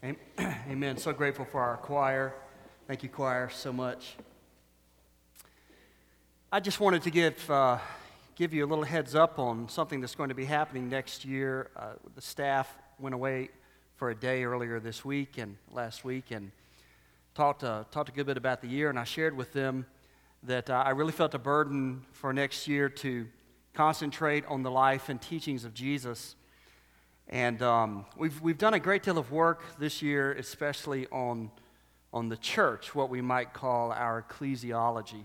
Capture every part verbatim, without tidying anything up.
Amen. So grateful for our choir. Thank you, choir, so much. I just wanted to give uh, give you a little heads up on something that's going to be happening next year. Uh, the staff went away for a day earlier this week and last week and talked uh, talked a good bit about the year, and I shared with them that uh, I really felt a burden for next year to concentrate on the life and teachings of Jesus. And um, we've we've done a great deal of work this year, especially on on the church, what we might call our ecclesiology.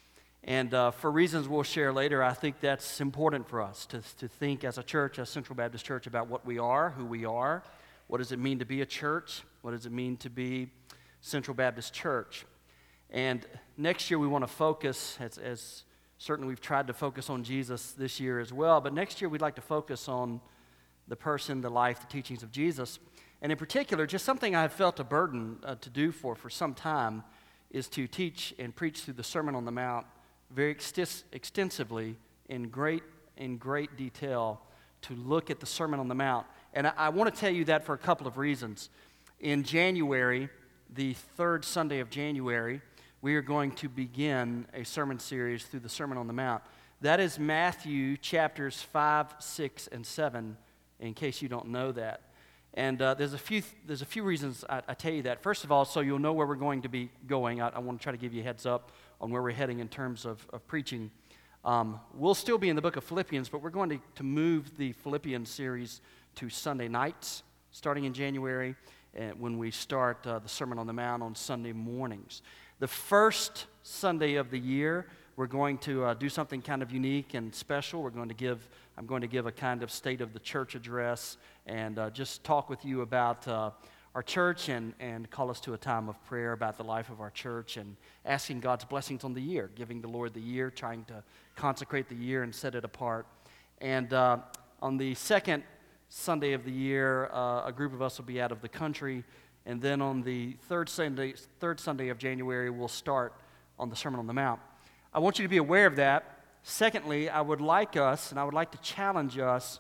And uh, for reasons we'll share later, I think that's important for us to to think as a church, as Central Baptist Church, about what we are, who we are, what does it mean to be a church, what does it mean to be Central Baptist Church. And next year we want to focus, as, as certainly we've tried to focus on Jesus this year as well, but next year we'd like to focus on the person, the life, the teachings of Jesus. And in particular, just something I've felt a burden uh, to do for for some time is to teach and preach through the Sermon on the Mount very extis- extensively in great in great detail, to look at the Sermon on the Mount. And I, I want to tell you that for a couple of reasons. In January, the third Sunday of January, we are going to begin a sermon series through the Sermon on the Mount. That is Matthew chapters five, six, and seven, in case you don't know that. And uh, there's a few there's a few reasons I, I tell you that. First of all, so you'll know where we're going to be going. I, I want to try to give you a heads up on where we're heading in terms of, of preaching. Um, we'll still be in the book of Philippians, but we're going to, to move the Philippians series to Sunday nights, starting in January, uh, when we start uh, the Sermon on the Mount on Sunday mornings. The first Sunday of the year, we're going to uh, do something kind of unique and special. We're going to give, I'm going to give a kind of state of the church address and uh, just talk with you about uh, our church and, and call us to a time of prayer about the life of our church and asking God's blessings on the year, giving the Lord the year, trying to consecrate the year and set it apart. And uh, on the second Sunday of the year, uh, a group of us will be out of the country. And then on the third Sunday, third Sunday of January, we'll start on the Sermon on the Mount. I want you to be aware of that. Secondly, I would like us, and I would like to challenge us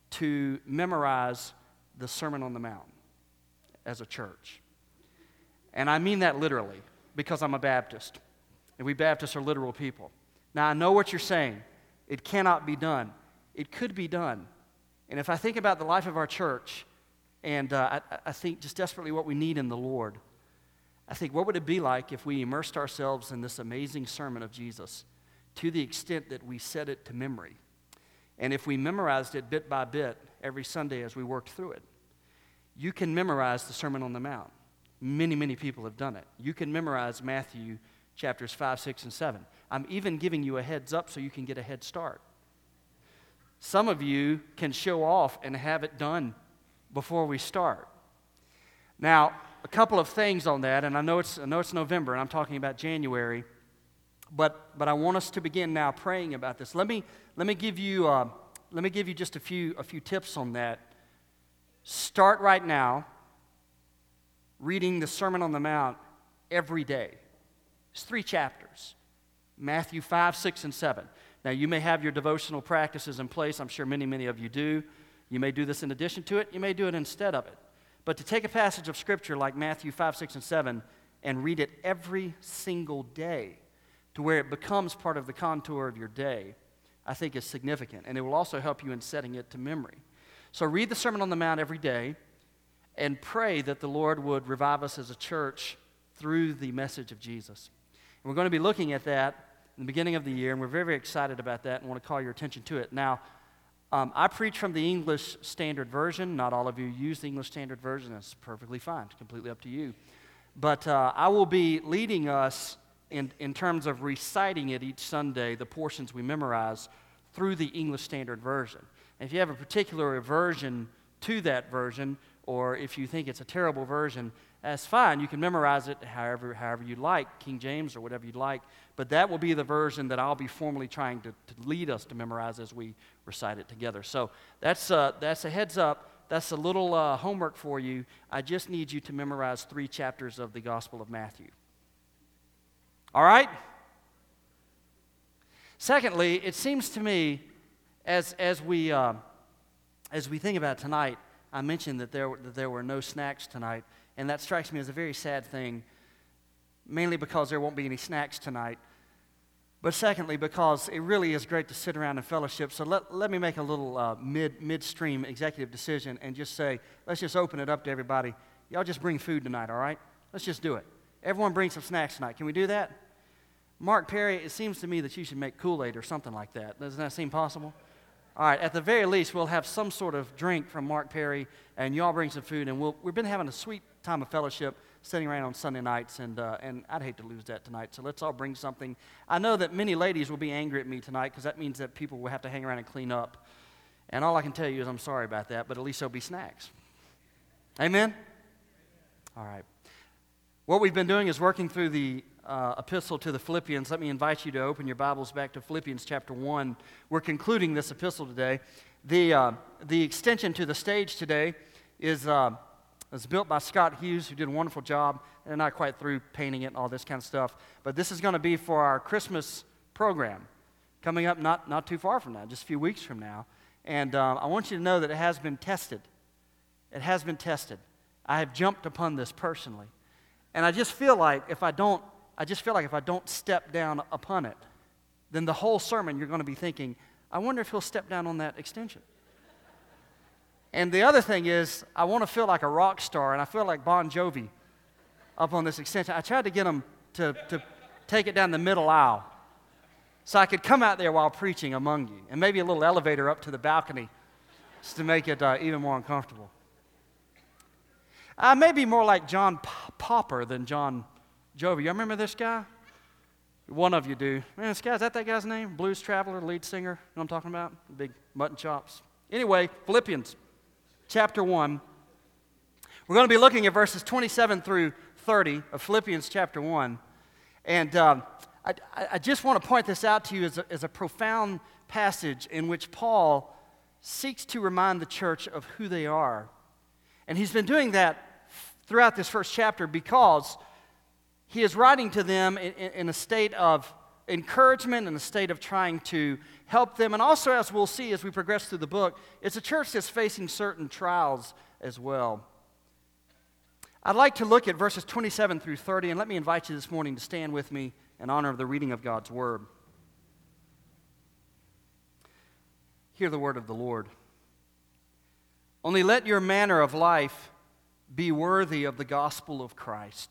to memorize the Sermon on the Mount as a church. And I mean that literally, because I'm a Baptist, and we Baptists are literal people. Now, I know what you're saying. It cannot be done. It could be done. And if I think about the life of our church, and uh, I, I think just desperately what we need in the Lord, I think, what would it be like if we immersed ourselves in this amazing sermon of Jesus to the extent that we set it to memory? And if we memorized it bit by bit every Sunday as we worked through it. You can memorize the Sermon on the Mount. Many, many people have done it. You can memorize Matthew chapters five, six, and seven. I'm even giving you a heads up so you can get a head start. Some of you can show off and have it done before we start. Now, a couple of things on that, and I know it's I know it's November, and I'm talking about January, but but I want us to begin now praying about this. Let me let me give you uh, let me give you just a few a few tips on that. Start right now reading the Sermon on the Mount every day. It's three chapters: Matthew five, six, and seven. Now, you may have your devotional practices in place. I'm sure many many of you do. You may do this in addition to it. You may do it instead of it. But to take a passage of Scripture like Matthew five, six, and seven and read it every single day to where it becomes part of the contour of your day, I think is significant. And it will also help you in setting it to memory. So read the Sermon on the Mount every day and pray that the Lord would revive us as a church through the message of Jesus. And we're going to be looking at that in the beginning of the year, and we're very, very excited about that and want to call your attention to it. Now, Um, I preach from the English Standard Version. Not all of you use the English Standard Version. That's perfectly fine. It's completely up to you. But uh, I will be leading us in, in terms of reciting it each Sunday, the portions we memorize, through the English Standard Version. And if you have a particular aversion to that version, or if you think it's a terrible version, that's fine. You can memorize it however however you like, King James or whatever you'd like. But that will be the version that I'll be formally trying to, to lead us to memorize as we recite it together. So that's uh, that's a heads up. That's a little uh, homework for you. I just need you to memorize three chapters of the Gospel of Matthew. All right? Secondly, it seems to me, as as we uh, as we think about it tonight, I mentioned that there, that there were no snacks tonight, and that strikes me as a very sad thing, mainly because there won't be any snacks tonight, but secondly, because it really is great to sit around and fellowship. So let, let me make a little uh, mid, midstream executive decision and just say, let's just open it up to everybody. Y'all just bring food tonight, all right? Let's just do it. Everyone bring some snacks tonight. Can we do that? Mark Perry, it seems to me that you should make Kool-Aid or something like that. Doesn't that seem possible? All right, at the very least, we'll have some sort of drink from Mark Perry, and y'all bring some food, and we'll, we've been having a sweet time of fellowship sitting around on Sunday nights, and uh, and I'd hate to lose that tonight, so let's all bring something. I know that many ladies will be angry at me tonight because that means that people will have to hang around and clean up, and all I can tell you is I'm sorry about that, but at least there'll be snacks. Amen? All right. What we've been doing is working through the uh, epistle to the Philippians. Let me invite you to open your Bibles back to Philippians chapter one. We're concluding this epistle today. The, uh, the extension to the stage today is... Uh, It was built by Scott Hughes, who did a wonderful job. They're not quite through painting it and all this kind of stuff. But this is going to be for our Christmas program coming up not, not too far from now, just a few weeks from now. And uh, I want you to know that it has been tested. It has been tested. I have jumped upon this personally. And I just feel like if I don't, I just feel like if I don't step down upon it, then the whole sermon you're going to be thinking, I wonder if he'll step down on that extension. And the other thing is, I want to feel like a rock star, and I feel like Bon Jovi up on this extension. I tried to get them to, to take it down the middle aisle so I could come out there while preaching among you, and maybe a little elevator up to the balcony just to make it uh, even more uncomfortable. I may be more like John P- Popper than John Jovi. You remember this guy? One of you do. Man, this guy, is that that guy's name? Blues Traveler, lead singer. You know what I'm talking about? Big mutton chops. Anyway, Philippians chapter one. We're going to be looking at verses twenty-seven through thirty of Philippians chapter one. And um, I, I just want to point this out to you as a, as a profound passage in which Paul seeks to remind the church of who they are. And he's been doing that throughout this first chapter because he is writing to them in, in, in a state of encouragement, in a state of trying to help them. And also, as we'll see as we progress through the book, it's a church that's facing certain trials as well. I'd like to look at verses twenty-seven through thirty, and let me invite you this morning to stand with me in honor of the reading of God's Word. Hear the word of the Lord. Only let your manner of life be worthy of the gospel of Christ,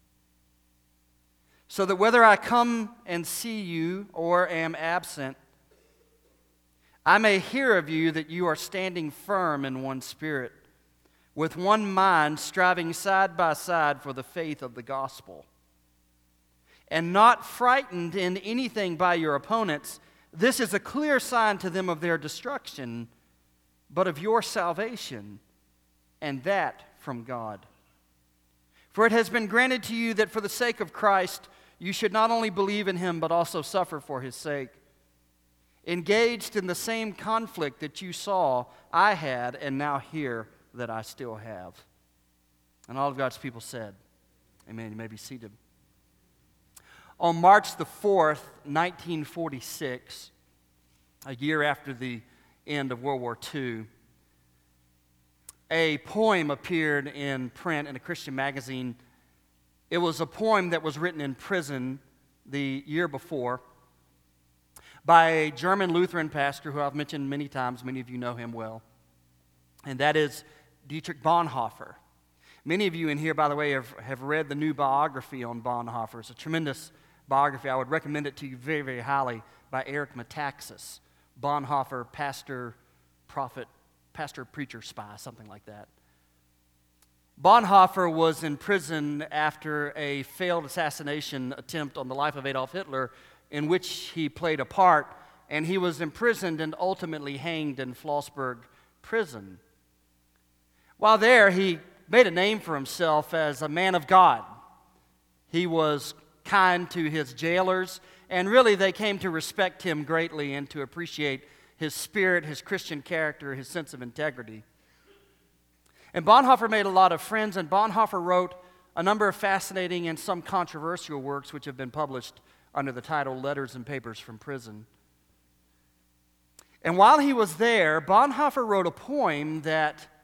so that whether I come and see you or am absent, I may hear of you that you are standing firm in one spirit, with one mind, striving side by side for the faith of the gospel, and not frightened in anything by your opponents. This is a clear sign to them of their destruction, but of your salvation, and that from God. For it has been granted to you that for the sake of Christ, you should not only believe in him, but also suffer for his sake. Engaged in the same conflict that you saw I had, and now hear that I still have. And all of God's people said, amen. You may be seated. On March the fourth, nineteen forty-six, a year after the end of World War Two, a poem appeared in print in a Christian magazine. It was a poem that was written in prison the year before by a German Lutheran pastor who I've mentioned many times. Many of you know him well. And that is Dietrich Bonhoeffer. Many of you in here, by the way, have, have read the new biography on Bonhoeffer. It's a tremendous biography. I would recommend it to you very, very highly, by Eric Metaxas. Bonhoeffer, pastor, prophet, pastor, preacher, spy, something like that. Bonhoeffer was in prison after a failed assassination attempt on the life of Adolf Hitler, in which he played a part, and he was imprisoned and ultimately hanged in Flossburg prison. While there, he made a name for himself as a man of God. He was kind to his jailers, and really they came to respect him greatly and to appreciate his spirit, his Christian character, his sense of integrity. And Bonhoeffer made a lot of friends, and Bonhoeffer wrote a number of fascinating and some controversial works which have been published under the title Letters and Papers from Prison. And while he was there, Bonhoeffer wrote a poem that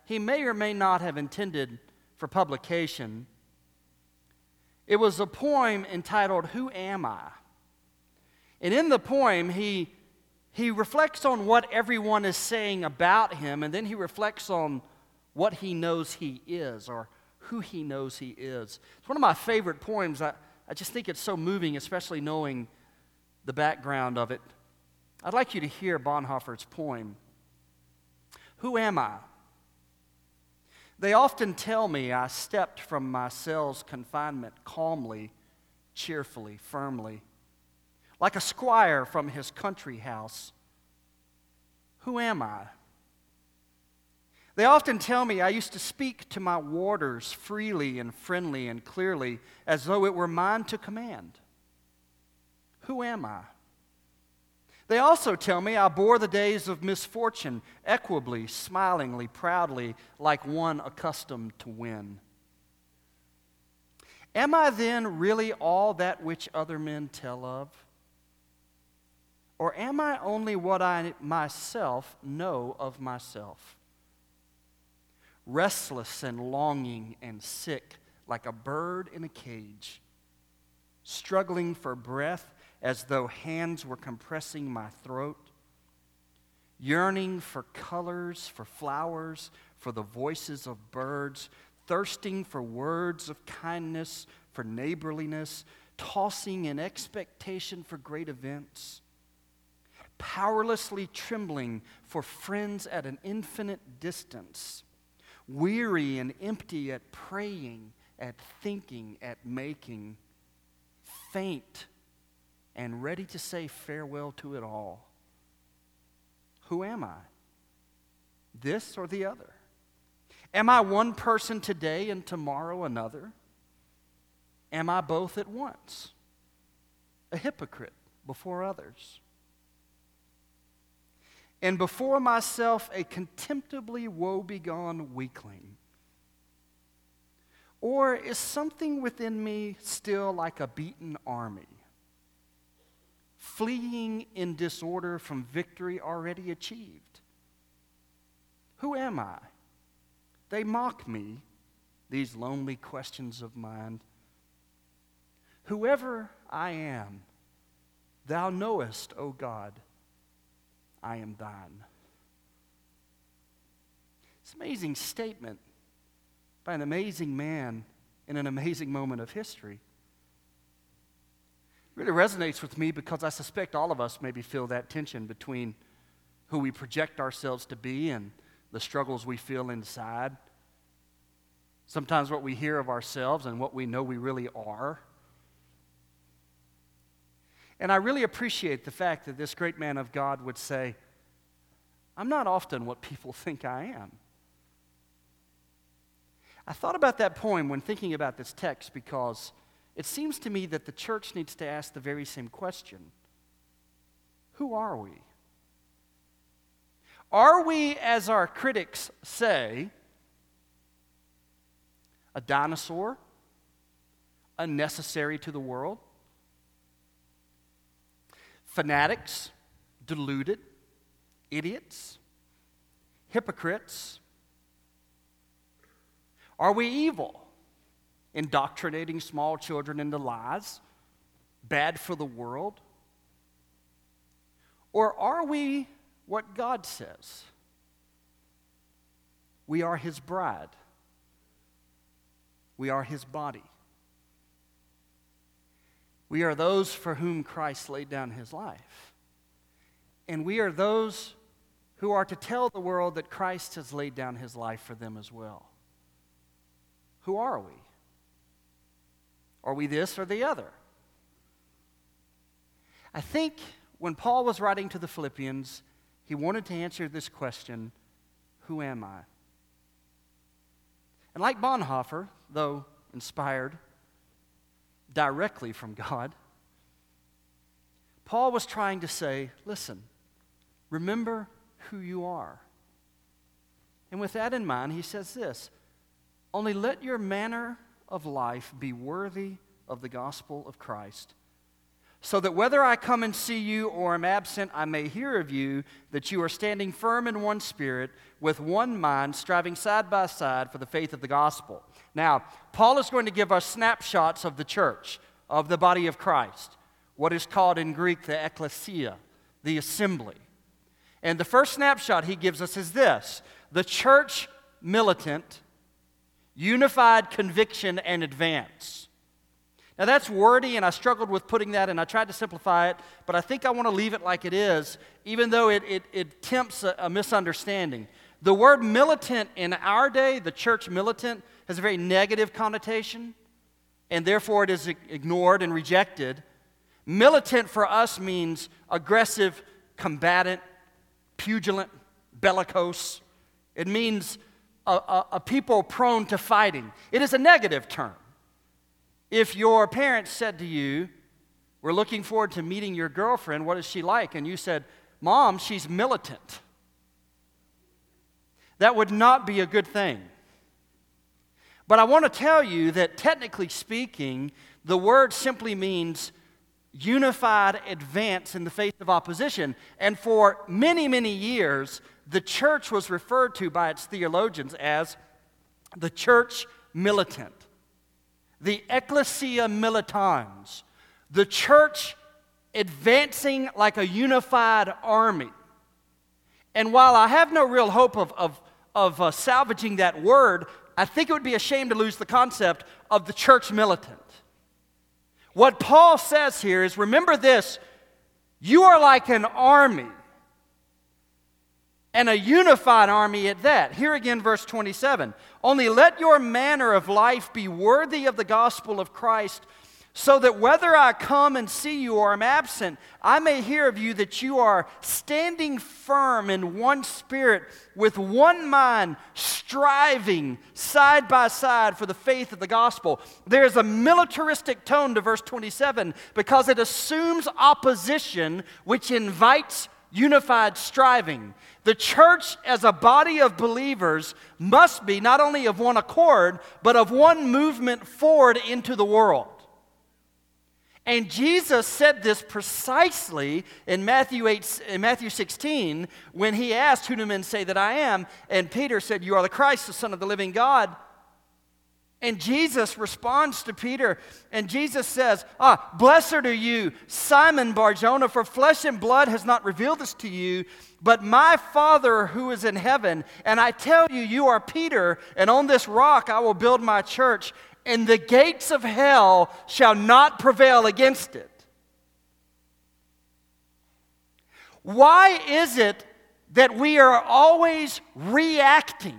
he may or may not have intended for publication. It was a poem entitled, "Who Am I?" And in the poem, he, he reflects on what everyone is saying about him, and then he reflects on what he knows he is, or who he knows he is. It's one of my favorite poems. I, I just think it's so moving, especially knowing the background of it. I'd like you to hear Bonhoeffer's poem. Who am I? They often tell me I stepped from my cell's confinement calmly, cheerfully, firmly, like a squire from his country house. Who am I? They often tell me I used to speak to my warders freely and friendly and clearly, as though it were mine to command. Who am I? They also tell me I bore the days of misfortune equably, smilingly, proudly, like one accustomed to win. Am I then really all that which other men tell of? Or am I only what I myself know of myself? Restless and longing and sick, like a bird in a cage, struggling for breath as though hands were compressing my throat, yearning for colors, for flowers, for the voices of birds, thirsting for words of kindness, for neighborliness, tossing in expectation for great events, powerlessly trembling for friends at an infinite distance, weary and empty at praying, at thinking, at making, faint and ready to say farewell to it all. Who am I? This or the other? Am I one person today and tomorrow another? Am I both at once? A hypocrite before others? And before myself a contemptibly woebegone weakling? Or is something within me still like a beaten army, fleeing in disorder from victory already achieved? Who am I? They mock me, these lonely questions of mine. Whoever I am, thou knowest, O God, I am thine. It's an amazing statement by an amazing man in an amazing moment of history. It really resonates with me because I suspect all of us maybe feel that tension between who we project ourselves to be and the struggles we feel inside. Sometimes what we hear of ourselves and what we know we really are. And I really appreciate the fact that this great man of God would say, I'm not often what people think I am. I thought about that poem when thinking about this text because it seems to me that the church needs to ask the very same question. Who are we? Are we, as our critics say, a dinosaur, unnecessary to the world? Fanatics, deluded, idiots, hypocrites? Are we evil, indoctrinating small children into lies, bad for the world? Or are we what God says? We are His bride. We are His body. We are those for whom Christ laid down His life. And we are those who are to tell the world that Christ has laid down His life for them as well. Who are we? Are we this or the other? I think when Paul was writing to the Philippians, he wanted to answer this question, who am I? And like Bonhoeffer, though inspired directly from God, Paul was trying to say, listen, remember who you are. And with that in mind, he says this, only let your manner of life be worthy of the gospel of Christ, so that whether I come and see you or am absent, I may hear of you that you are standing firm in one spirit, with one mind, striving side by side for the faith of the gospel. Now, Paul is going to give us snapshots of the church, of the body of Christ, what is called in Greek the ecclesia, the assembly. And the first snapshot he gives us is this: the church militant, unified conviction and advance. Now that's wordy, and I struggled with putting that, and I tried to simplify it, but I think I want to leave it like it is, even though it, it, it tempts a, a misunderstanding. The word militant in our day, the church militant, has a very negative connotation, and therefore it is ignored and rejected. Militant for us means aggressive, combatant, pugilant, bellicose. It means a, a, a people prone to fighting. It is a negative term. If your parents said to you, "We're looking forward to meeting your girlfriend, what is she like?" and you said, "Mom, she's militant," that would not be a good thing. But I want to tell you that technically speaking, the word simply means unified advance in the face of opposition. And for many, many years, the church was referred to by its theologians as the church militant, the ecclesia militans, the church advancing like a unified army. And while I have no real hope of, of, of uh, salvaging that word, I think it would be a shame to lose the concept of the church militant. What Paul says here is, remember this: you are like an army, and a unified army at that. Here again, verse twenty-seven. Only let your manner of life be worthy of the gospel of Christ, so that whether I come and see you or am absent, I may hear of you that you are standing firm in one spirit, with one mind, striving side by side for the faith of the gospel. There is a militaristic tone to verse twenty-seven because it assumes opposition, which invites unified striving. The church as a body of believers must be not only of one accord, but of one movement forward into the world. And Jesus said this precisely in Matthew eight, in Matthew sixteen, when he asked, "Who do men say that I am?" And Peter said, "You are the Christ, the Son of the living God." And Jesus responds to Peter, and Jesus says, "Ah, blessed are you, Simon Bar-Jonah, for flesh and blood has not revealed this to you, but my Father who is in heaven. And I tell you, you are Peter, and on this rock I will build my church, and the gates of hell shall not prevail against it." Why is it that we are always reacting?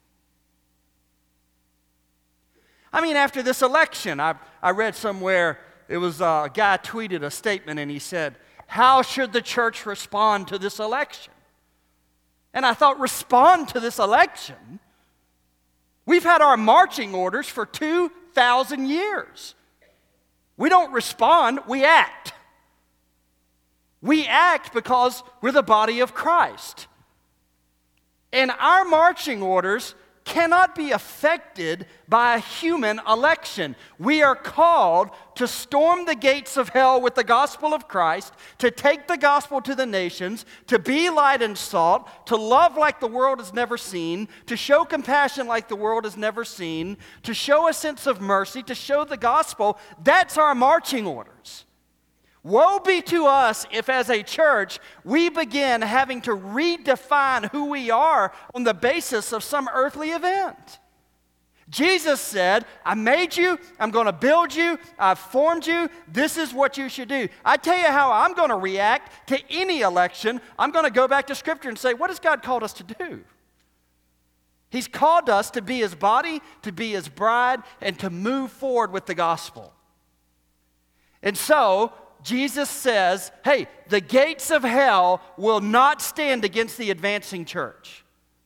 I mean, after this election, I, I read somewhere, it was uh, a guy tweeted a statement, and he said, "How should the church respond to this election?" And I thought, respond to this election? We've had our marching orders for two thousand years. We don't respond, we act. We act because we're the body of Christ. And our marching orders cannot be affected by a human election. We are called to storm the gates of hell with the gospel of Christ, to take the gospel to the nations, to be light and salt, to love like the world has never seen, to show compassion like the world has never seen, to show a sense of mercy, to show the gospel. That's our marching orders. Woe be to us if, as a church, we begin having to redefine who we are on the basis of some earthly event. Jesus said, "I made you, I'm going to build you, I've formed you, this is what you should do." I tell you how I'm going to react to any election. I'm going to go back to Scripture and say, what has God called us to do? He's called us to be His body, to be His bride, and to move forward with the gospel. And so, Jesus says, hey, the gates of hell will not stand against the advancing church.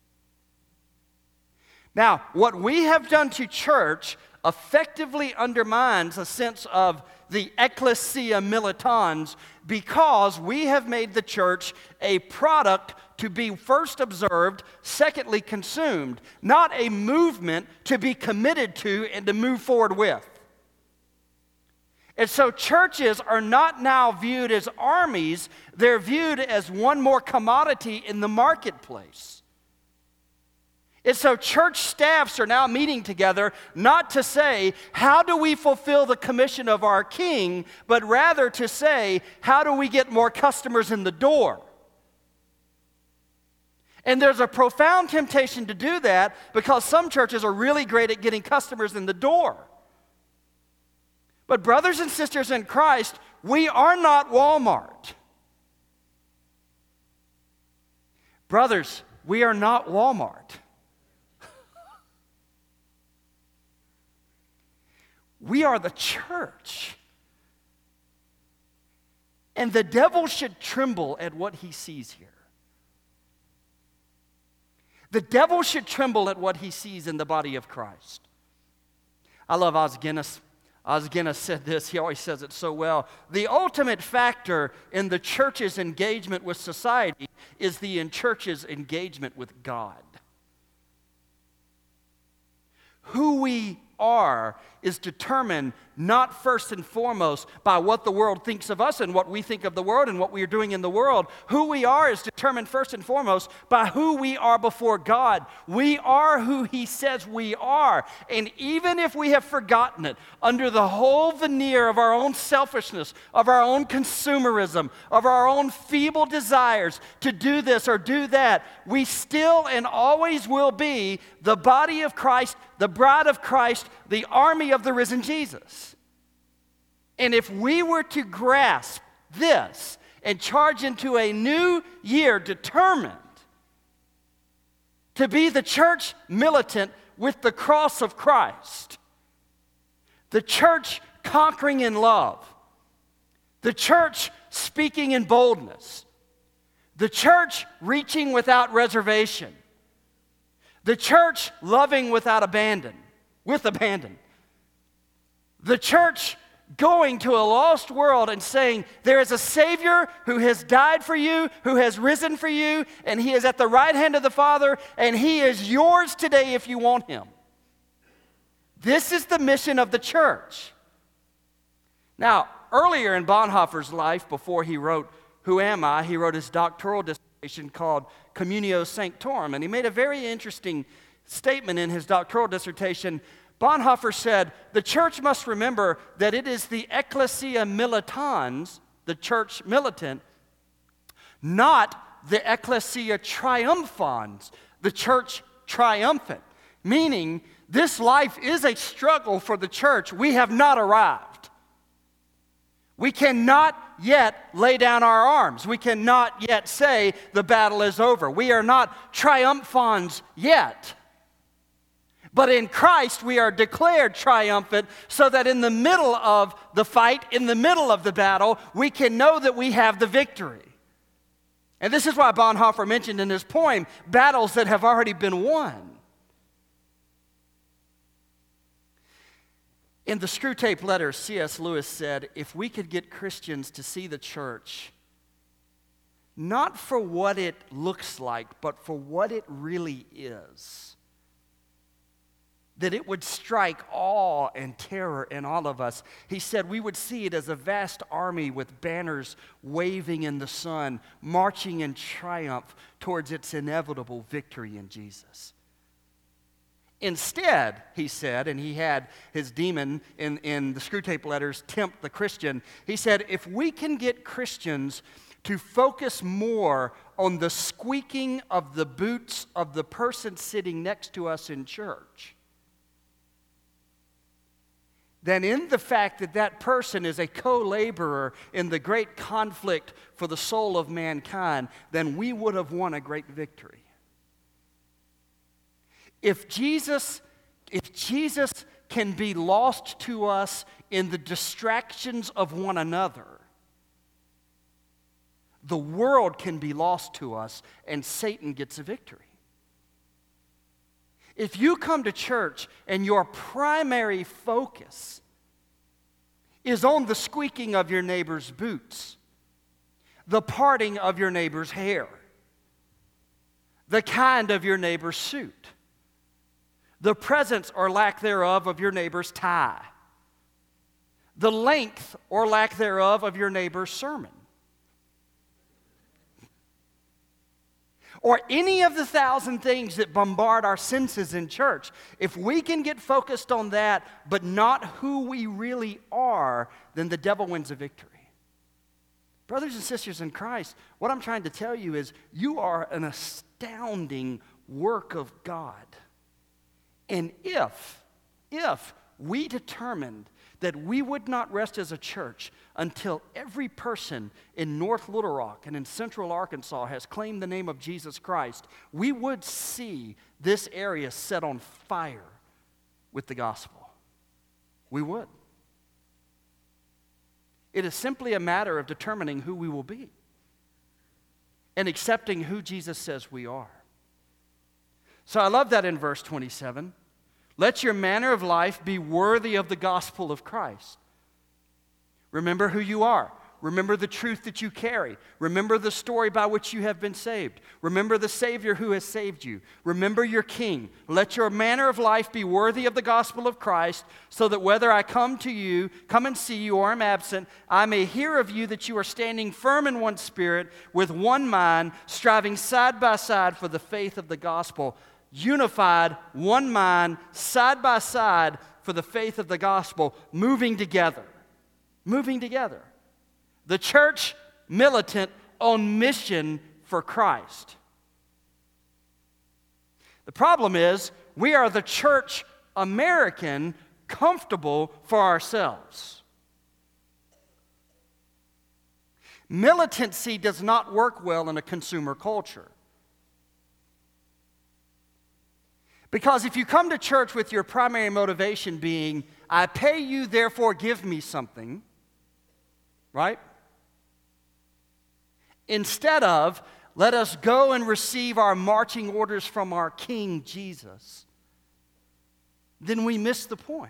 Now, what we have done to church effectively undermines a sense of the ecclesia militans, because we have made the church a product to be first observed, secondly consumed, not a movement to be committed to and to move forward with. And so churches are not now viewed as armies, they're viewed as one more commodity in the marketplace. And so church staffs are now meeting together not to say, how do we fulfill the commission of our King, but rather to say, how do we get more customers in the door? And there's a profound temptation to do that because some churches are really great at getting customers in the door. But brothers and sisters in Christ, we are not Walmart. Brothers, we are not Walmart. We are the church. And the devil should tremble at what he sees here. The devil should tremble at what he sees in the body of Christ. I love Os Guinness. Os Guinness said this, he always says it so well. The ultimate factor in the church's engagement with society is the church's engagement with God. Who we are is determined not first and foremost by what the world thinks of us and what we think of the world and what we are doing in the world. Who we are is determined first and foremost by who we are before God. We are who He says we are. And even if we have forgotten it, under the whole veneer of our own selfishness, of our own consumerism, of our own feeble desires to do this or do that, we still and always will be the body of Christ, the bride of Christ, the army of the risen Jesus. And if we were to grasp this and charge into a new year determined to be the church militant with the cross of Christ, the church conquering in love, the church speaking in boldness, the church reaching without reservation, the church loving without abandon, with abandon, the church going to a lost world and saying, there is a Savior who has died for you, who has risen for you, and He is at the right hand of the Father, and He is yours today if you want Him. This is the mission of the church. Now, earlier in Bonhoeffer's life, before he wrote Who Am I?, he wrote his doctoral dissertation called Communio Sanctorum, and he made a very interesting statement in his doctoral dissertation. Bonhoeffer said, the church must remember that it is the ecclesia militans, the church militant, not the ecclesia triumphans, the church triumphant. Meaning, this life is a struggle for the church. We have not arrived. We cannot yet lay down our arms. We cannot yet say the battle is over. We are not triumphans yet. But in Christ, we are declared triumphant so that in the middle of the fight, in the middle of the battle, we can know that we have the victory. And this is why Bonhoeffer mentioned in his poem, battles that have already been won. In the Screwtape Letters, C S Lewis said, if we could get Christians to see the church not for what it looks like, but for what it really is, that it would strike awe and terror in all of us. He said we would see it as a vast army with banners waving in the sun, marching in triumph towards its inevitable victory in Jesus. Instead, he said, and he had his demon in, in the Screwtape Letters tempt the Christian, he said, if we can get Christians to focus more on the squeaking of the boots of the person sitting next to us in church, than in the fact that that person is a co-laborer in the great conflict for the soul of mankind, then we would have won a great victory. If Jesus, if Jesus can be lost to us in the distractions of one another, the world can be lost to us and Satan gets a victory. If you come to church and your primary focus is on the squeaking of your neighbor's boots, the parting of your neighbor's hair, the kind of your neighbor's suit, the presence or lack thereof of your neighbor's tie, the length or lack thereof of your neighbor's sermon, or any of the thousand things that bombard our senses in church. If we can get focused on that, but not who we really are, then the devil wins a victory. Brothers and sisters in Christ, what I'm trying to tell you is you are an astounding work of God. And if, if we determined that we would not rest as a church until every person in North Little Rock and in Central Arkansas has claimed the name of Jesus Christ, we would see this area set on fire with the gospel. We would. It is simply a matter of determining who we will be and accepting who Jesus says we are. So I love that in verse twenty-seven. Let your manner of life be worthy of the gospel of Christ. Remember who you are. Remember the truth that you carry. Remember the story by which you have been saved. Remember the Savior who has saved you. Remember your King. Let your manner of life be worthy of the gospel of Christ, so that whether I come to you, come and see you, or am absent, I may hear of you that you are standing firm in one spirit, with one mind, striving side by side for the faith of the gospel. Unified, one mind, side by side for the faith of the gospel, moving together. Moving together. The church militant on mission for Christ. The problem is, we are the church American comfortable for ourselves. Militancy does not work well in a consumer culture. Because if you come to church with your primary motivation being, I pay you, therefore give me something, right? Instead of, let us go and receive our marching orders from our King Jesus, then we miss the point.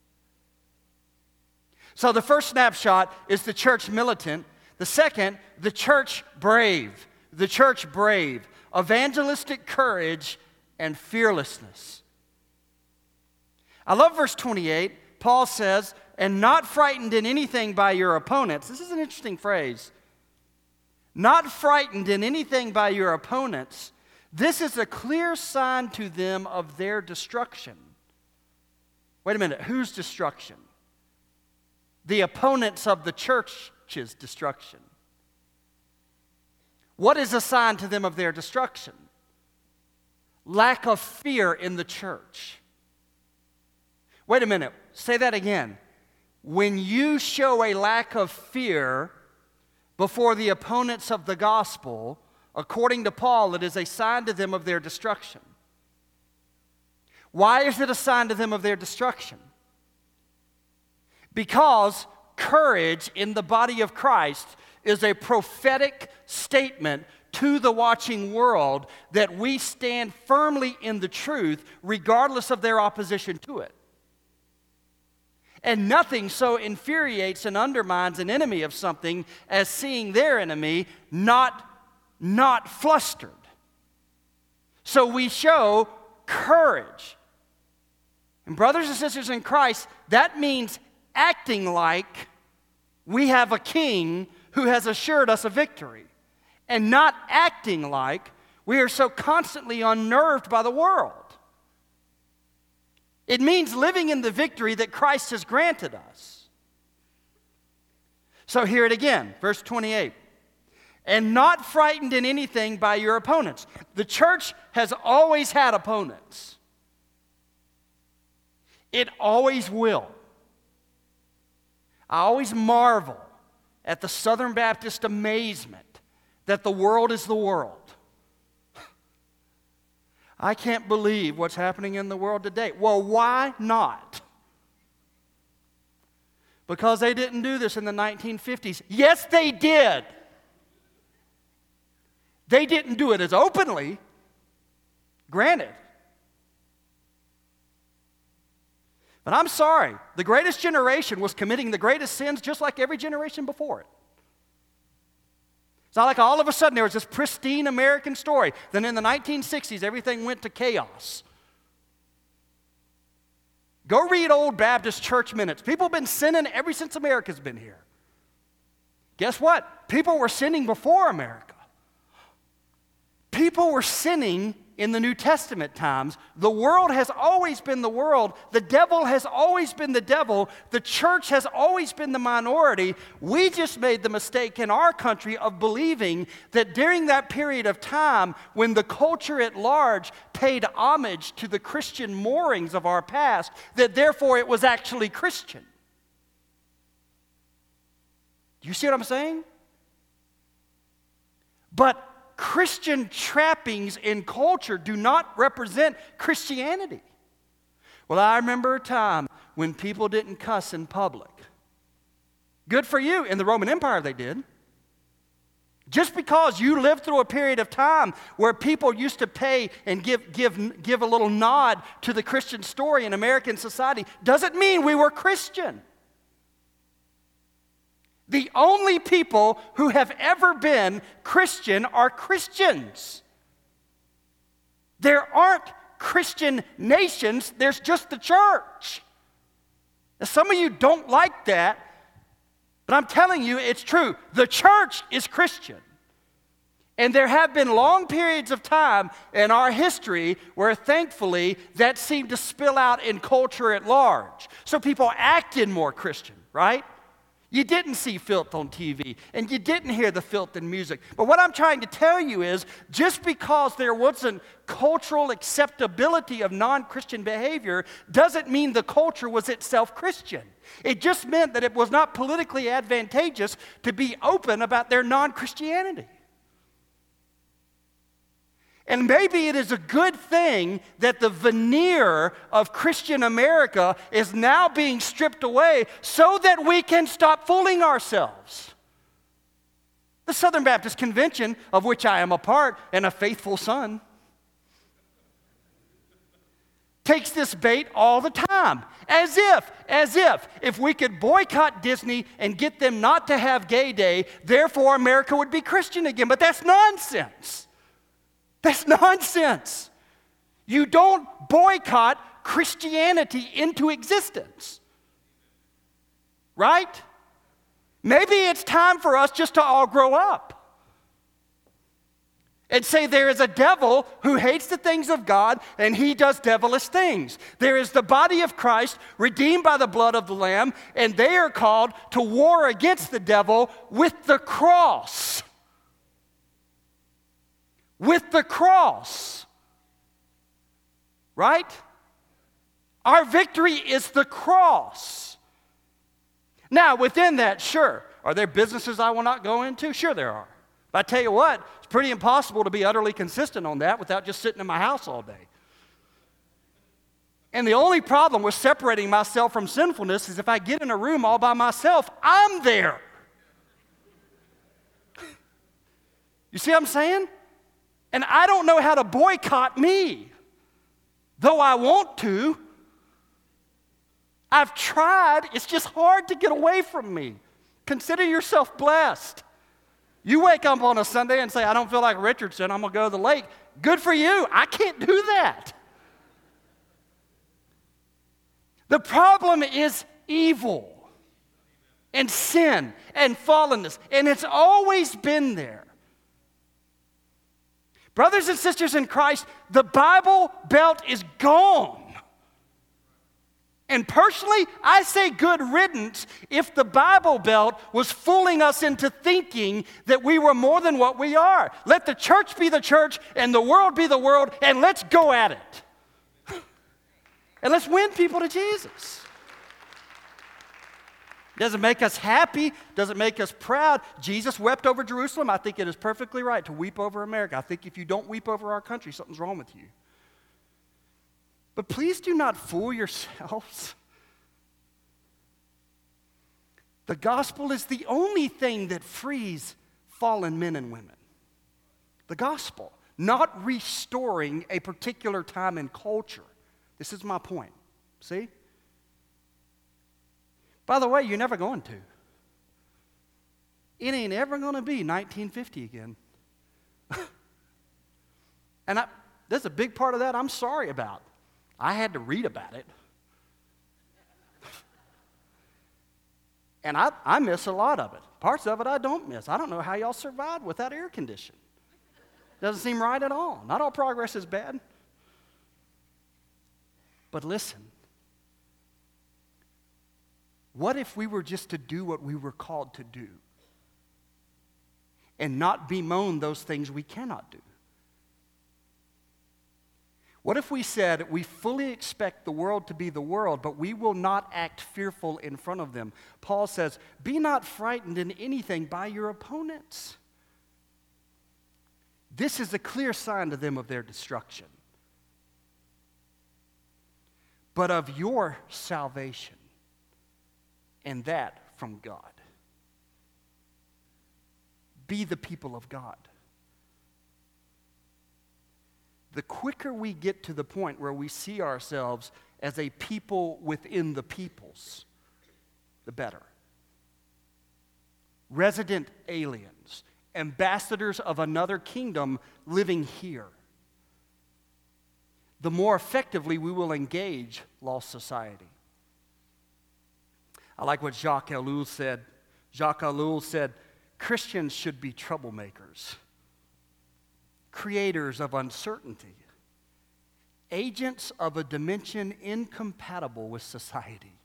So the first snapshot is the church militant. The second, the church brave. The church brave. Evangelistic courage and fearlessness. I love verse twenty-eight. Paul says, and not frightened in anything by your opponents. This is an interesting phrase. Not frightened in anything by your opponents. This is a clear sign to them of their destruction. Wait a minute, whose destruction? The opponents of the church's destruction. What is a sign to them of their destruction? Lack of fear in the church. Wait a minute, say that again. When you show a lack of fear before the opponents of the gospel, according to Paul, it is a sign to them of their destruction. Why is it a sign to them of their destruction? Because courage in the body of Christ is a prophetic statement to the watching world that we stand firmly in the truth regardless of their opposition to it. And nothing so infuriates and undermines an enemy of something as seeing their enemy not, not flustered. So we show courage. And brothers and sisters in Christ, that means acting like we have a king who has assured us a victory, and not acting like we are so constantly unnerved by the world. It means living in the victory that Christ has granted us. So hear it again, verse twenty-eight. And not frightened in anything by your opponents. The church has always had opponents. It always will. I always marvel at the Southern Baptist amazement that the world is the world. I can't believe what's happening in the world today. Well, why not? Because they didn't do this in the nineteen fifties. Yes, they did. They didn't do it as openly, granted. But I'm sorry, the greatest generation was committing the greatest sins just like every generation before it. It's not like all of a sudden there was this pristine American story. Then in the nineteen sixties, everything went to chaos. Go read old Baptist church minutes. People have been sinning ever since America's been here. Guess what? People were sinning before America. People were sinning in the New Testament times. The world has always been the world. The devil has always been the devil. The church has always been the minority. We just made the mistake in our country of believing that during that period of time when the culture at large paid homage to the Christian moorings of our past, that therefore it was actually Christian. Do you see what I'm saying? But Christian trappings in culture do not represent Christianity. Well, I remember a time when people didn't cuss in public. Good for you. In the Roman Empire, they did. Just because you lived through a period of time where people used to pay and give, give, give a little nod to the Christian story in American society doesn't mean we were Christian. The only people who have ever been Christian are Christians. There aren't Christian nations, there's just the church. Now, some of you don't like that, but I'm telling you it's true. The church is Christian. And there have been long periods of time in our history where thankfully that seemed to spill out in culture at large. So people acted more Christian, right? You didn't see filth on T V, and you didn't hear the filth in music. But what I'm trying to tell you is, just because there wasn't cultural acceptability of non-Christian behavior doesn't mean the culture was itself Christian. It just meant that it was not politically advantageous to be open about their non-Christianity. And maybe it is a good thing that the veneer of Christian America is now being stripped away so that we can stop fooling ourselves. The Southern Baptist Convention, of which I am a part and a faithful son, takes this bait all the time. As if, as if, if we could boycott Disney and get them not to have Gay Day, therefore America would be Christian again. But that's nonsense. That's nonsense. You don't boycott Christianity into existence. Right? Maybe it's time for us just to all grow up and say there is a devil who hates the things of God and he does devilish things. There is the body of Christ redeemed by the blood of the Lamb, and they are called to war against the devil with the cross. With the cross. Right? Our victory is the cross. Now, within that, sure, are there businesses I will not go into? Sure there are. But I tell you what, it's pretty impossible to be utterly consistent on that without just sitting in my house all day. And the only problem with separating myself from sinfulness is if I get in a room all by myself, I'm there. You see what I'm saying? And I don't know how to boycott me, though I want to. I've tried. It's just hard to get away from me. Consider yourself blessed. You wake up on a Sunday and say, I don't feel like Richardson, I'm going to go to the lake. Good for you. I can't do that. The problem is evil and sin and fallenness, and it's always been there. Brothers and sisters in Christ, the Bible Belt is gone. And personally, I say good riddance if the Bible Belt was fooling us into thinking that we were more than what we are. Let the church be the church and the world be the world, and let's go at it. And let's win people to Jesus. Doesn't make us happy, doesn't make us proud. Jesus wept over Jerusalem. I think it is perfectly right to weep over America. I think if you don't weep over our country, something's wrong with you. But please do not fool yourselves. The gospel is the only thing that frees fallen men and women. The gospel, not restoring a particular time in culture. This is my point. See? By the way, you're never going to. It ain't ever going to be nineteen fifty again. And I, there's a big part of that I'm sorry about. I had to read about it. And I, I miss a lot of it. Parts of it I don't miss. I don't know how y'all survived without air conditioning. Doesn't seem right at all. Not all progress is bad. But listen, what if we were just to do what we were called to do and not bemoan those things we cannot do? What if we said we fully expect the world to be the world, but we will not act fearful in front of them? Paul says, be not frightened in anything by your opponents. This is a clear sign to them of their destruction, but of your salvation, and that from God. Be the people of God. The quicker we get to the point where we see ourselves as a people within the peoples, the better. Resident aliens, ambassadors of another kingdom living here, the more effectively we will engage lost society. I like what Jacques Ellul said. Jacques Ellul said, Christians should be troublemakers, creators of uncertainty, agents of a dimension incompatible with society.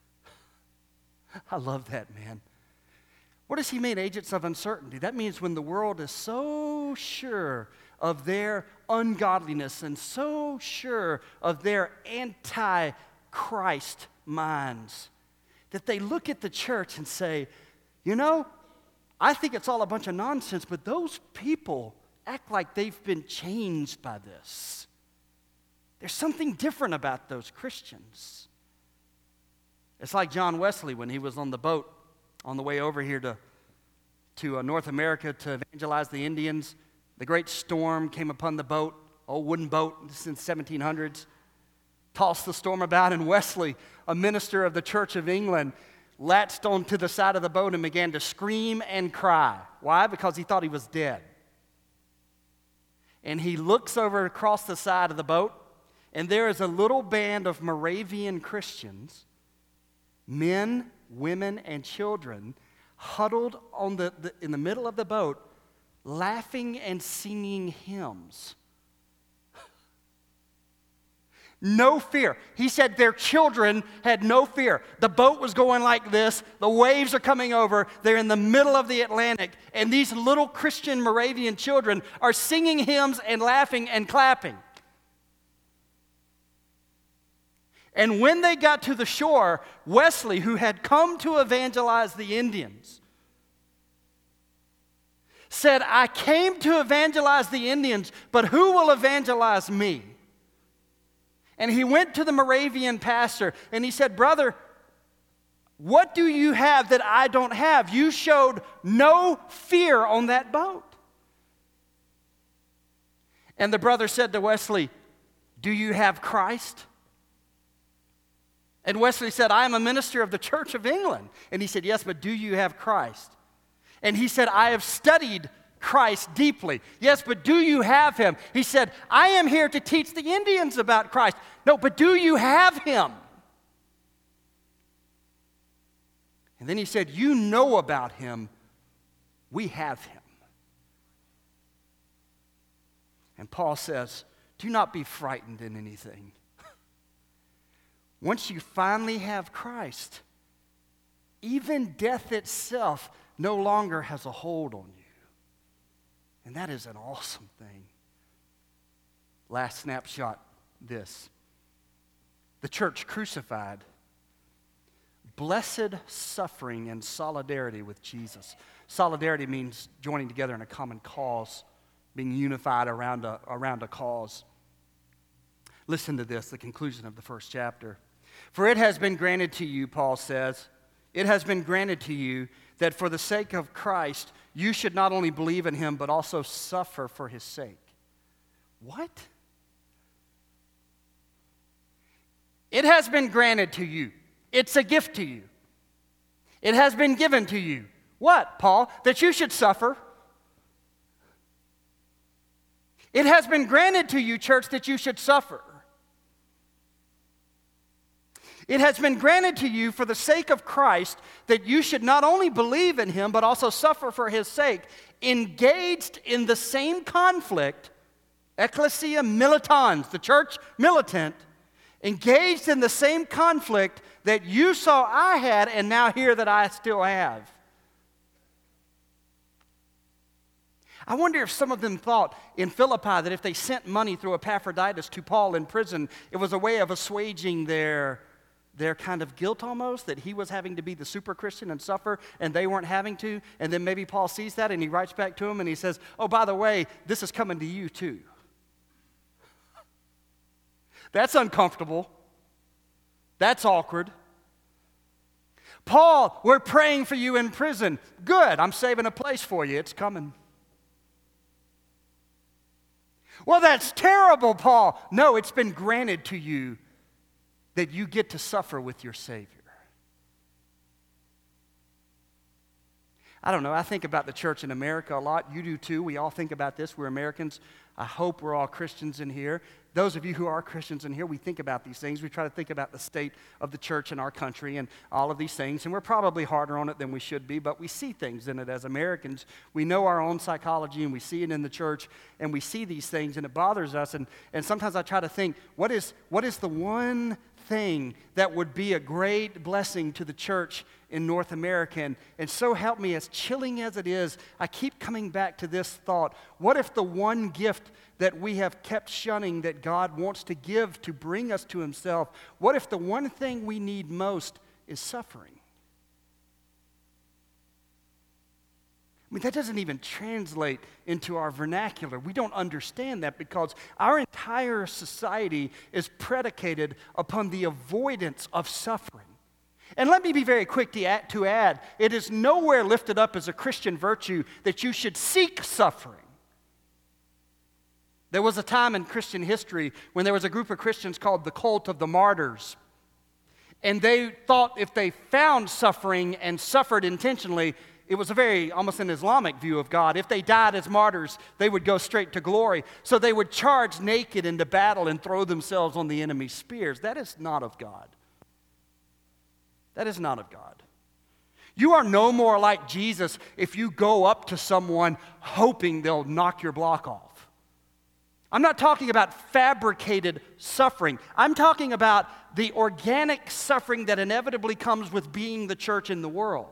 I love that, man. What does he mean, agents of uncertainty? That means when the world is so sure of their ungodliness and so sure of their anti-Christ minds that they look at the church and say, you know, I think it's all a bunch of nonsense, but those people act like they've been changed by this. There's something different about those Christians. It's like John Wesley when he was on the boat on the way over here to, to uh, North America to evangelize the Indians. The great storm came upon the boat, old wooden boat, this is in the seventeen hundreds, tossed the storm about, and Wesley, a minister of the Church of England, latched onto the side of the boat and began to scream and cry. Why? Because he thought he was dead. And he looks over across the side of the boat, and there is a little band of Moravian Christians, men, women, and children, huddled on the, the, in the middle of the boat, laughing and singing hymns. No fear. He said their children had no fear. The boat was going like this. The waves are coming over. They're in the middle of the Atlantic. And these little Christian Moravian children are singing hymns and laughing and clapping. And when they got to the shore, Wesley, who had come to evangelize the Indians, said, I came to evangelize the Indians, but who will evangelize me? And he went to the Moravian pastor and he said, brother, what do you have that I don't have? You showed no fear on that boat. And the brother said to Wesley, do you have Christ? And Wesley said, I am a minister of the Church of England. And he said, yes, but do you have Christ? And he said, I have studied Christ deeply. Yes, but do you have him? He said, I am here to teach the Indians about Christ. No, but do you have him? And then he said, you know about him. We have him. And Paul says, do not be frightened in anything. Once you finally have Christ, even death itself no longer has a hold on you. And that is an awesome thing. Last snapshot, this. The church crucified. Blessed suffering and solidarity with Jesus. Solidarity means joining together in a common cause, being unified around a, around a cause. Listen to this, the conclusion of the first chapter. For it has been granted to you, Paul says, it has been granted to you that for the sake of Christ, you should not only believe in him, but also suffer for his sake. What? It has been granted to you. It's a gift to you. It has been given to you. What, Paul? That you should suffer. It has been granted to you, church, that you should suffer. It has been granted to you for the sake of Christ that you should not only believe in him, but also suffer for his sake, engaged in the same conflict, ecclesia militans, the church militant, engaged in the same conflict that you saw I had and now hear that I still have. I wonder if some of them thought in Philippi that if they sent money through Epaphroditus to Paul in prison, it was a way of assuaging their, their kind of guilt almost, that he was having to be the super Christian and suffer and they weren't having to. And then maybe Paul sees that and he writes back to him and he says, oh, by the way, this is coming to you too. That's uncomfortable. That's awkward. Paul, we're praying for you in prison. Good, I'm saving a place for you. It's coming. Well, that's terrible, Paul. No, it's been granted to you that you get to suffer with your Savior. I don't know, I think about the church in America a lot. You do too. We all think about this. We're Americans. I hope we're all Christians in here. Those of you who are Christians in here, we think about these things. We try to think about the state of the church in our country and all of these things. And we're probably harder on it than we should be, but we see things in it as Americans. We know our own psychology and we see it in the church and we see these things and it bothers us. And, and sometimes I try to think, what is, what is the one thing that would be a great blessing to the church in North America? And, and so help me, as chilling as it is, I keep coming back to this thought. What if the one gift that we have kept shunning that God wants to give to bring us to himself, what if the one thing we need most is suffering? I mean, that doesn't even translate into our vernacular. We don't understand that because our entire society is predicated upon the avoidance of suffering. And let me be very quick to add, to add, it is nowhere lifted up as a Christian virtue that you should seek suffering. There was a time in Christian history when there was a group of Christians called the Cult of the Martyrs. And they thought if they found suffering and suffered intentionally, it was a very, almost an Islamic view of God. If they died as martyrs, they would go straight to glory. So they would charge naked into battle and throw themselves on the enemy's spears. That is not of God. That is not of God. You are no more like Jesus if you go up to someone hoping they'll knock your block off. I'm not talking about fabricated suffering. I'm talking about the organic suffering that inevitably comes with being the church in the world.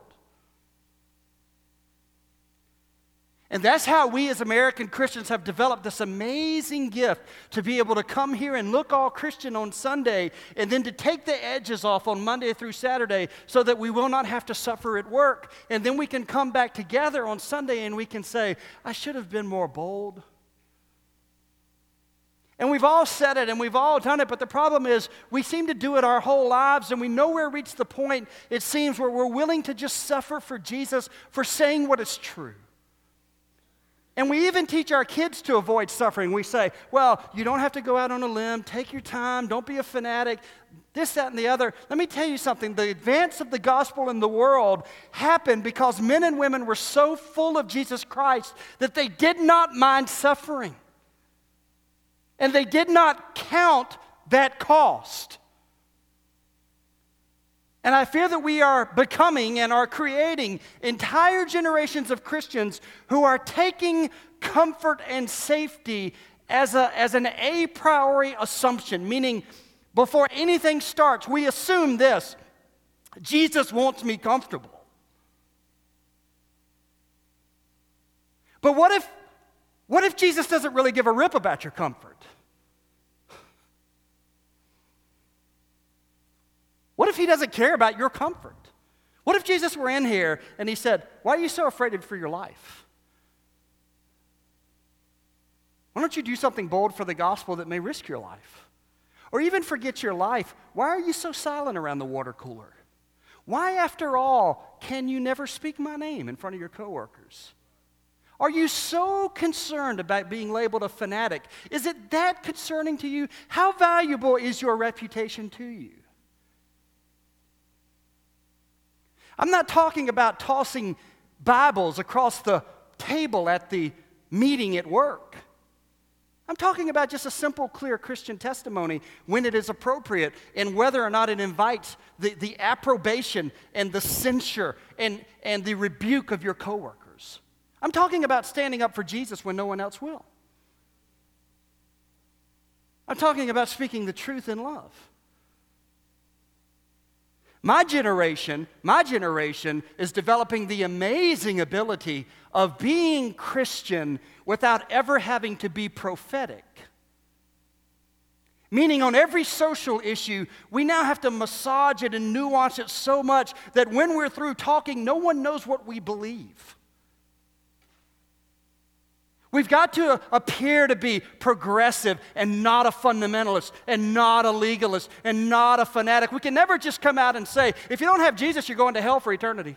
And that's how we as American Christians have developed this amazing gift to be able to come here and look all Christian on Sunday and then to take the edges off on Monday through Saturday so that we will not have to suffer at work. And then we can come back together on Sunday and we can say, I should have been more bold. And we've all said it and we've all done it, but the problem is we seem to do it our whole lives and we nowhere reach the point, it seems, where we're willing to just suffer for Jesus for saying what is true. And we even teach our kids to avoid suffering. We say, well, you don't have to go out on a limb, take your time, don't be a fanatic, this, that, and the other. Let me tell you something. The advance of the gospel in the world happened because men and women were so full of Jesus Christ that they did not mind suffering. And they did not count that cost. And I fear that we are becoming and are creating entire generations of Christians who are taking comfort and safety as, a, as an a priori assumption, meaning before anything starts, we assume this: Jesus wants me comfortable. But what if, what if Jesus doesn't really give a rip about your comfort? What if he doesn't care about your comfort? What if Jesus were in here and he said, why are you so afraid for your life? Why don't you do something bold for the gospel that may risk your life? Or even forget your life. Why are you so silent around the water cooler? Why, after all, can you never speak my name in front of your coworkers? Are you so concerned about being labeled a fanatic? Is it that concerning to you? How valuable is your reputation to you? I'm not talking about tossing Bibles across the table at the meeting at work. I'm talking about just a simple, clear Christian testimony when it is appropriate and whether or not it invites the, the approbation and the censure and, and the rebuke of your coworkers. I'm talking about standing up for Jesus when no one else will. I'm talking about speaking the truth in love. My generation, my generation is developing the amazing ability of being Christian without ever having to be prophetic. Meaning on every social issue, we now have to massage it and nuance it so much that when we're through talking, no one knows what we believe. We've got to appear to be progressive and not a fundamentalist and not a legalist and not a fanatic. We can never just come out and say, if you don't have Jesus, you're going to hell for eternity.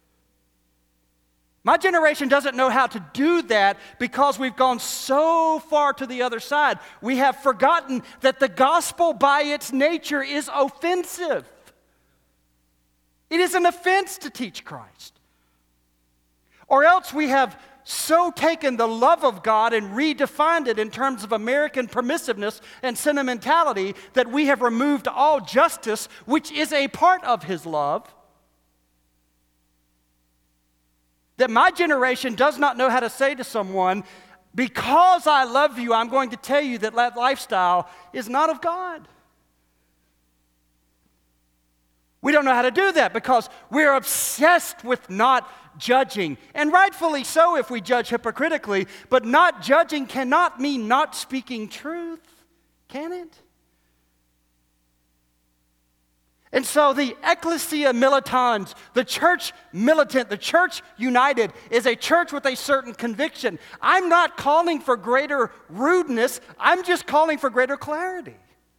My generation doesn't know how to do that because we've gone so far to the other side. We have forgotten that the gospel by its nature is offensive. It is an offense to teach Christ. Or else we have so taken the love of God and redefined it in terms of American permissiveness and sentimentality that we have removed all justice, which is a part of His love. That my generation does not know how to say to someone, because I love you, I'm going to tell you that that lifestyle is not of God. We don't know how to do that because we're obsessed with not judging. And rightfully so if we judge hypocritically, but not judging cannot mean not speaking truth, can it? And so the ecclesia militans, the church militant, the church united is a church with a certain conviction. I'm not calling for greater rudeness, I'm just calling for greater clarity.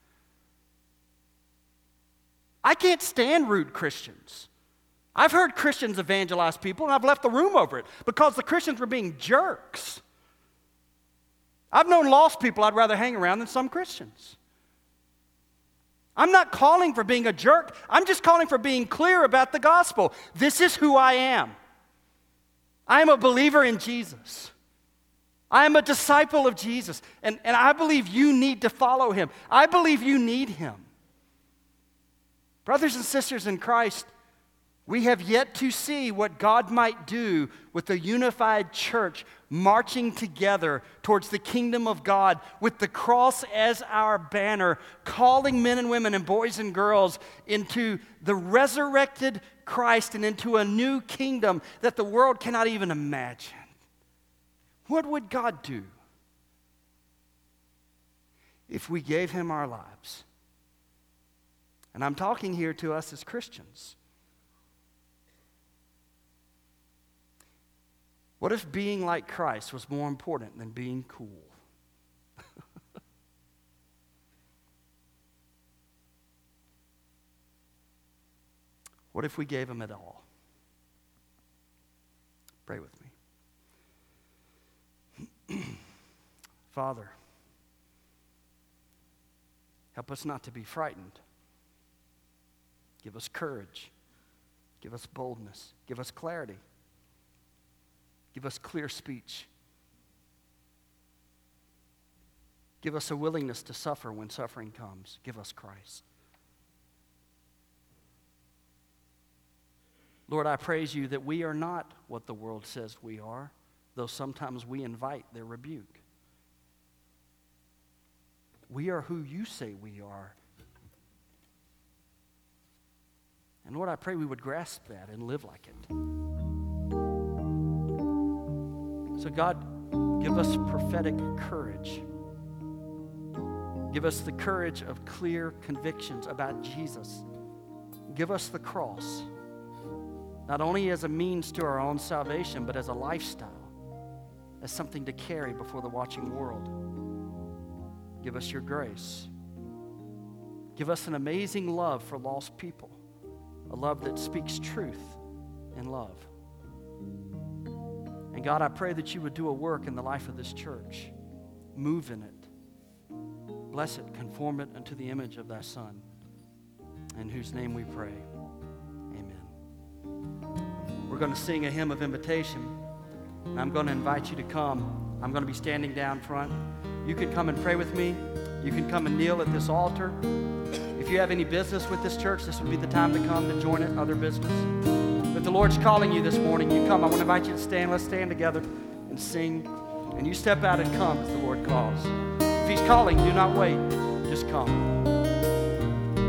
I can't stand rude Christians. I've heard Christians evangelize people, and I've left the room over it because the Christians were being jerks. I've known lost people I'd rather hang around than some Christians. I'm not calling for being a jerk. I'm just calling for being clear about the gospel. This is who I am. I am a believer in Jesus. I am a disciple of Jesus, and, and I believe you need to follow Him. I believe you need Him. Brothers and sisters in Christ, we have yet to see what God might do with a unified church marching together towards the kingdom of God with the cross as our banner, calling men and women and boys and girls into the resurrected Christ and into a new kingdom that the world cannot even imagine. What would God do if we gave Him our lives? And I'm talking here to us as Christians. What if being like Christ was more important than being cool? What if we gave Him it all? Pray with me. Father, help us not to be frightened. Give us courage. Give us boldness. Give us clarity. Give us clear speech. Give us a willingness to suffer when suffering comes. Give us Christ. Lord, I praise you that we are not what the world says we are, though sometimes we invite their rebuke. We are who you say we are. And Lord, I pray we would grasp that and live like it. So God, give us prophetic courage. Give us the courage of clear convictions about Jesus. Give us the cross, not only as a means to our own salvation, but as a lifestyle, as something to carry before the watching world. Give us your grace. Give us an amazing love for lost people, a love that speaks truth in love. And God, I pray that you would do a work in the life of this church. Move in it. Bless it, conform it unto the image of thy Son, in whose name we pray. Amen. We're going to sing a hymn of invitation, and I'm going to invite you to come. I'm going to be standing down front. you can come and pray with me. You can come and kneel at this altar. If you have any business with this church, this would be the time to come to join it, other business. But the Lord's calling you this morning. You come. I want to invite you to stand. Let's stand together and sing. And you step out and come as the Lord calls. If He's calling, do not wait. Just come.